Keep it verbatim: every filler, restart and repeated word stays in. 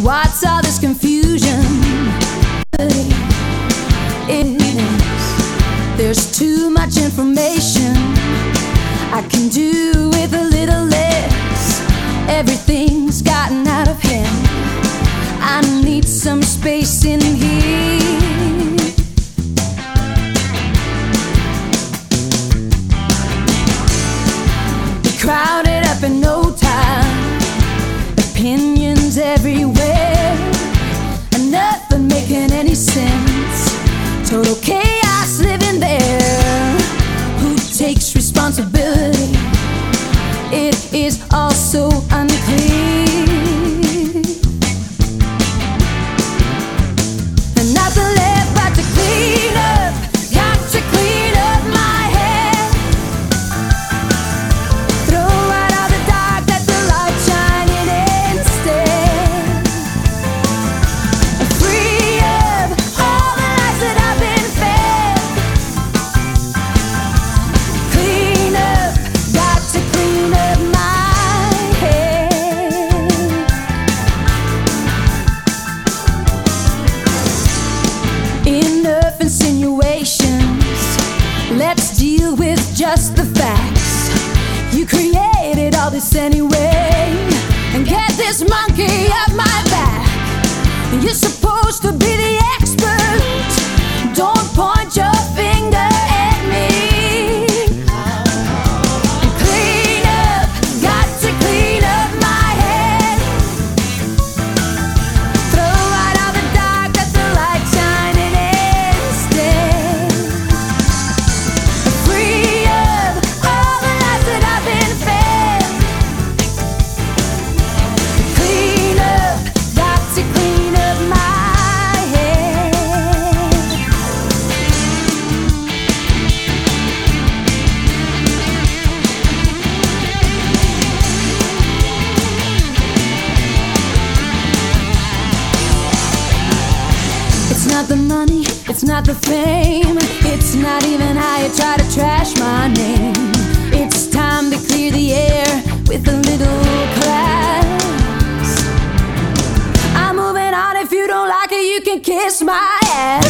What's all this confusion? It is. There's too much information. I can do with a little less. Everything's gotten out of hand. I need some space in here. Crowded up in no time. Opinions everywhere, and nothing making any sense. Total chaos living there. Who takes responsibility? It is all so unclear. And nothing left but to clean up. Got to clean up my head. Throw out all the dark, let the light shine in instead. Free up all the lies that I've been fed. Clean up, got to clean up my head. Enough insinuations. Let's deal with just the facts. You created all this anyway, and get this monkey off my back. You're supposed to be the expert. Don't point your finger at me. Clean up, got to clean up my head. Throw out all the dark, let the light shine in instead. Free up all the lies that I've been fed. Clean up, got to clean up my head. It's not the money, it's not the fame, it's not even how you try to trash my name. It's time to clear the air with a little class. I'm moving on. If you don't like it, you can kiss my ass.